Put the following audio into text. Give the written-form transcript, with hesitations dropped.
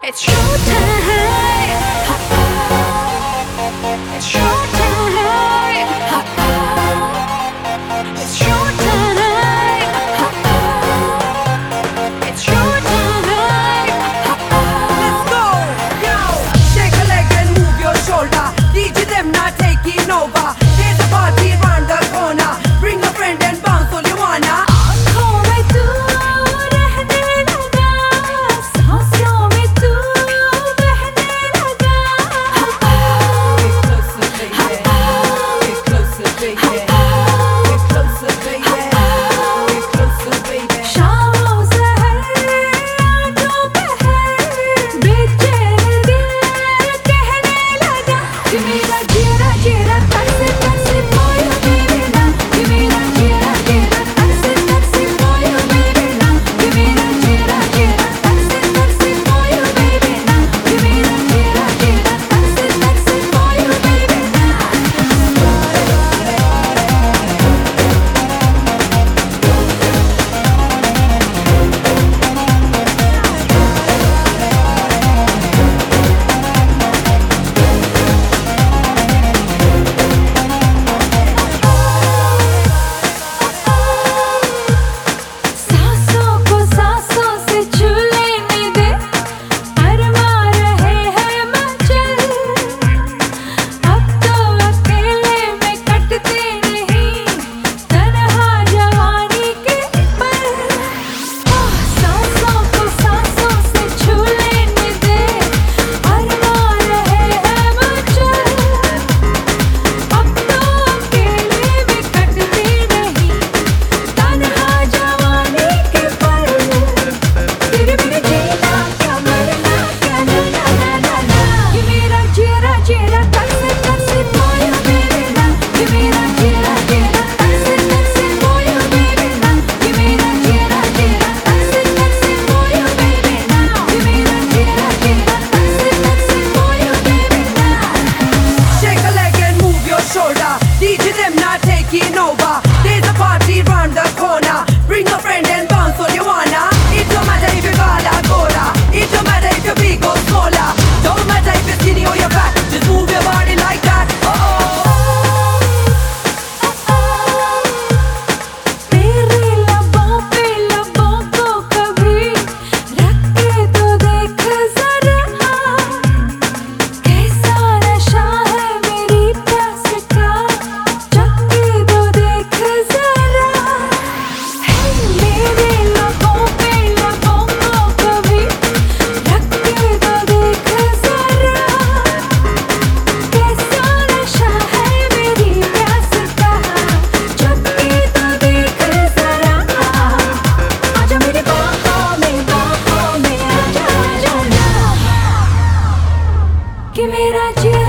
It's showtime. It's showtime. It's showtime. It's showtime. Let's go! Yo! Shake a leg and move your shoulder. DJ them not taking over. There's a party round the corner. Bring a friend and bounce all you wanna. आँखों में तू रहने लगा, सांसों में तू बहने लगा। Get closer, baby. Get closer, baby. Get closer, baby. Get closer, baby. शामों सहर दोपहर बेचैन दिल कहने लगा कि मेरा जीरा जीरा तरसे तरसे for you baby now कि मेरा जीरा जीरा तरसे तरसे for you baby now कि मेरा जीरा जीरा तरसे तरसे for you baby now कि मेरा जीरा जीरा तरसे तरसे for you baby now सांसों को सांसों से छू लेने दे अरमा रहे हैं मचल अब तो अकेले में कटते नहीं तन्हा जवानी के पल सांसों को सांसों से छू लेने दे अरमा रहे हैं मचल अब तो अकेले में कटते नहीं तन्हा जवानी के पल तेरे बिना जीना क्या मरना क्या ना ना ना ना ना कि मेरा जीरा जीरा तरसे तरसे for you baby now कि मेरा जीरा जीरा तरसे तरसे for you baby now कि मेरा जीरा जीरा तरसे तरसे for you baby now कि मेरा जीरा जीरा तरसे तरसे for you baby now Shake a leg and move your shoulder. DJ them not taking over. There's a party round the corner. Bring a friend and bounce all you wanna. It don't matter if you got a cola. It don't matter if you're big or smaller. Don't matter if you're skinny or you're fat. Just move your body like that. तेरे लबों पे लबों को कभी रख के तो देख जरा कैसा नशा है मेरी प्यास का चख के तो देख जरा मेरे लबों पे लबों को कभी रख के तो देख जरा कैसा नशा है मेरी प्यास का चख के तो देख जरा आजा मेरी बाहों में आजा आजा ना कि मेरा जीरा